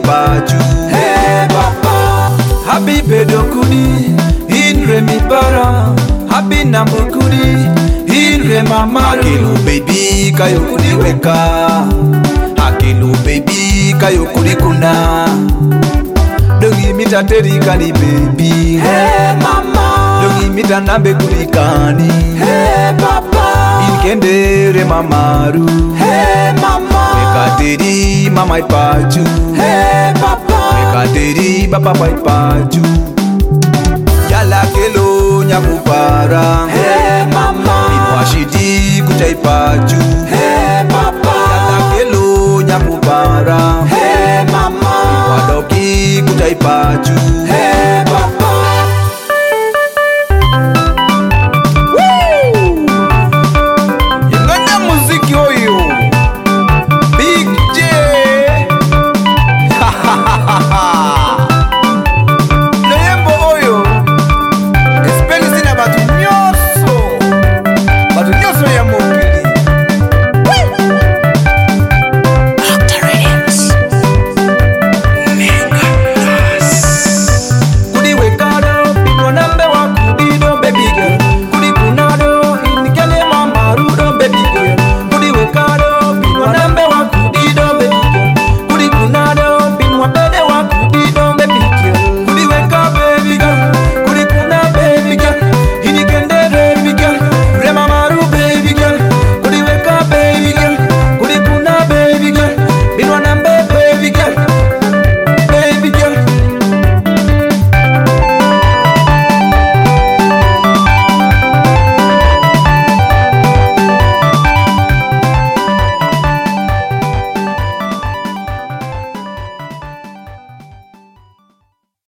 ipaju. Hey papa, Happy bedokudi, inre mi para. Happy nambukudi, inre mamaru. Hakilu baby kayo kudi weka. Hakilu baby kayo kudi kuna. Dongi mita teri kani baby. hey mama, Dongi mita nambe kudi kani. hey papa, Inkendere mamaru. hey mama, Kateri mama ipaju. hey papa, Kateri papa ipaju. Yala kelo nyakupara. hey mama, Inwashidi kucha ipaju. hey